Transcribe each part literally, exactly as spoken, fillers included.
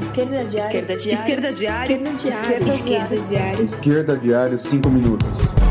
Esquerda Diário. Esquerda Diário. Esquerda Diário. Esquerda Diário. Esquerda Diário. Esquerda Diário, cinco minutos.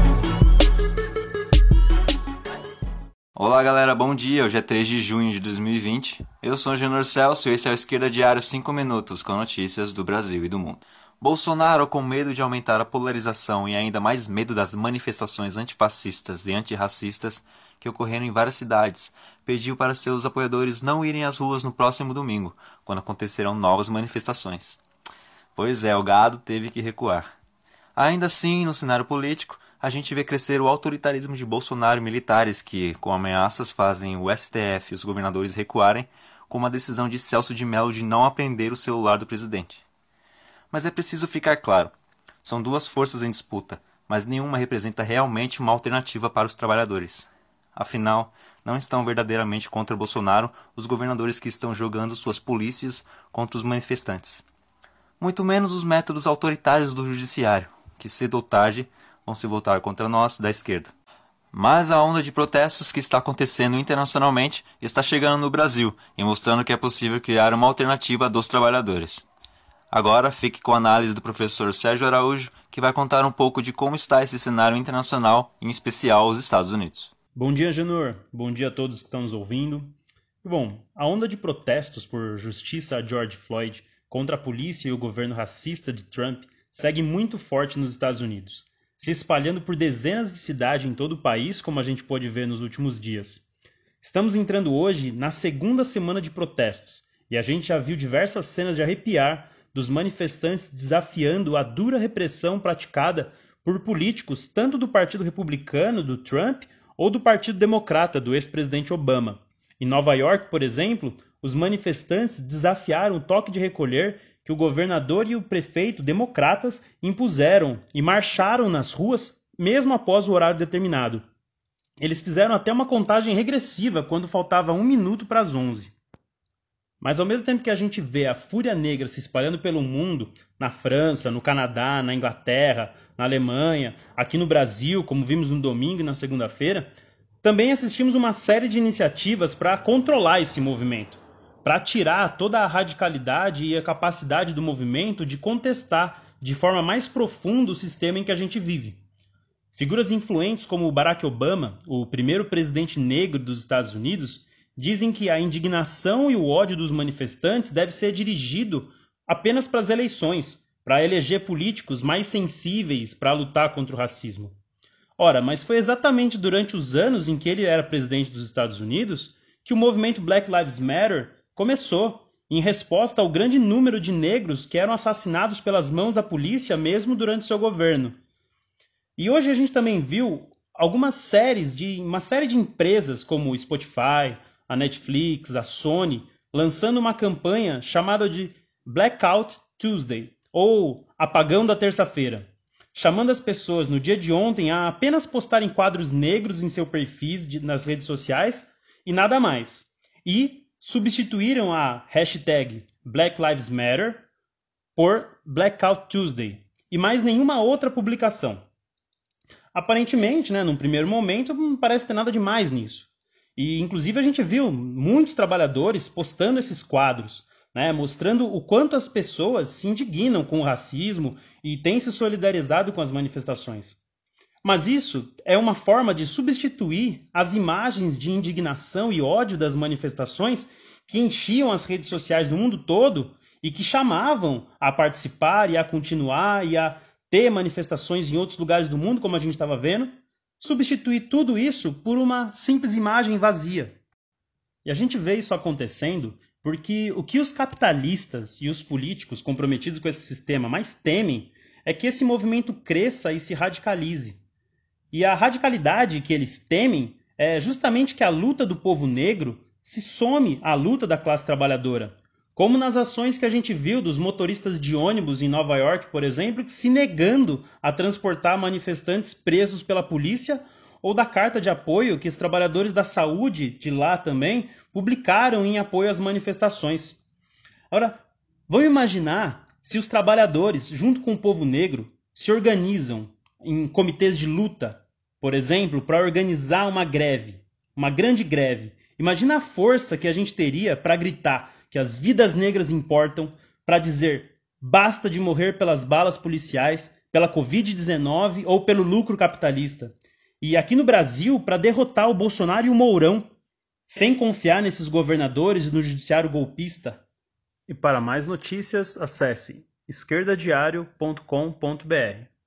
Olá galera, bom dia, hoje é três de junho de dois mil e vinte. Eu sou o Genor Celso e esse é o Esquerda Diário cinco minutos com notícias do Brasil e do mundo. Bolsonaro, com medo de aumentar a polarização e ainda mais medo das manifestações antifascistas e antirracistas que ocorreram em várias cidades, pediu para seus apoiadores não irem às ruas no próximo domingo, quando acontecerão novas manifestações. Pois é, o gado teve que recuar. Ainda assim, no cenário político, a gente vê crescer o autoritarismo de Bolsonaro e militares que, com ameaças, fazem o S T F e os governadores recuarem, com uma decisão de Celso de Mello de não apreender o celular do presidente. Mas é preciso ficar claro, são duas forças em disputa, mas nenhuma representa realmente uma alternativa para os trabalhadores. Afinal, não estão verdadeiramente contra Bolsonaro os governadores que estão jogando suas polícias contra os manifestantes. Muito menos os métodos autoritários do judiciário, que cedo ou tarde vão se voltar contra nós da esquerda. Mas a onda de protestos que está acontecendo internacionalmente está chegando no Brasil e mostrando que é possível criar uma alternativa dos trabalhadores. Agora fique com a análise do professor Sérgio Araújo, que vai contar um pouco de como está esse cenário internacional, em especial os Estados Unidos. Bom dia, Genor. Bom dia a todos que estão nos ouvindo. Bom, a onda de protestos por justiça a George Floyd contra a polícia e o governo racista de Trump segue muito forte nos Estados Unidos, se espalhando por dezenas de cidades em todo o país, como a gente pôde ver nos últimos dias. Estamos entrando hoje na segunda semana de protestos, e a gente já viu diversas cenas de arrepiar dos manifestantes desafiando a dura repressão praticada por políticos tanto do Partido Republicano, do Trump, ou do Partido Democrata, do ex-presidente Obama. Em Nova York, por exemplo, os manifestantes desafiaram o toque de recolher que o governador e o prefeito democratas impuseram e marcharam nas ruas mesmo após o horário determinado. Eles fizeram até uma contagem regressiva quando faltava um minuto para as onze. Mas ao mesmo tempo que a gente vê a fúria negra se espalhando pelo mundo, na França, no Canadá, na Inglaterra, na Alemanha, aqui no Brasil, como vimos no domingo e na segunda-feira, também assistimos uma série de iniciativas para controlar esse movimento, para tirar toda a radicalidade e a capacidade do movimento de contestar de forma mais profunda o sistema em que a gente vive. Figuras influentes como Barack Obama, o primeiro presidente negro dos Estados Unidos, dizem que a indignação e o ódio dos manifestantes deve ser dirigido apenas para as eleições, para eleger políticos mais sensíveis para lutar contra o racismo. Ora, mas foi exatamente durante os anos em que ele era presidente dos Estados Unidos que o movimento Black Lives Matter começou, em resposta ao grande número de negros que eram assassinados pelas mãos da polícia mesmo durante seu governo. E hoje a gente também viu algumas séries de uma série de empresas como o Spotify, a Netflix, a Sony, lançando uma campanha chamada de Blackout Tuesday, ou Apagão da Terça-feira, chamando as pessoas no dia de ontem a apenas postarem quadros negros em seu perfis de, nas redes sociais e nada mais. E substituíram a hashtag Black Lives Matter por Blackout Tuesday e mais nenhuma outra publicação. Aparentemente, né, num primeiro momento, não parece ter nada demais nisso. E, inclusive, a gente viu muitos trabalhadores postando esses quadros, né, mostrando o quanto as pessoas se indignam com o racismo e têm se solidarizado com as manifestações. Mas isso é uma forma de substituir as imagens de indignação e ódio das manifestações que enchiam as redes sociais do mundo todo e que chamavam a participar e a continuar e a ter manifestações em outros lugares do mundo, como a gente estava vendo, substituir tudo isso por uma simples imagem vazia. E a gente vê isso acontecendo porque o que os capitalistas e os políticos comprometidos com esse sistema mais temem é que esse movimento cresça e se radicalize. E a radicalidade que eles temem é justamente que a luta do povo negro se some à luta da classe trabalhadora, como nas ações que a gente viu dos motoristas de ônibus em Nova York, por exemplo, se negando a transportar manifestantes presos pela polícia, ou da carta de apoio que os trabalhadores da saúde de lá também publicaram em apoio às manifestações. Ora, vamos imaginar se os trabalhadores, junto com o povo negro, se organizam em comitês de luta, por exemplo, para organizar uma greve, uma grande greve. Imagina a força que a gente teria para gritar que as vidas negras importam, para dizer basta de morrer pelas balas policiais, pela covid dezenove ou pelo lucro capitalista. E aqui no Brasil, para derrotar o Bolsonaro e o Mourão, sem confiar nesses governadores e no judiciário golpista. E para mais notícias, acesse esquerda diário ponto com ponto br.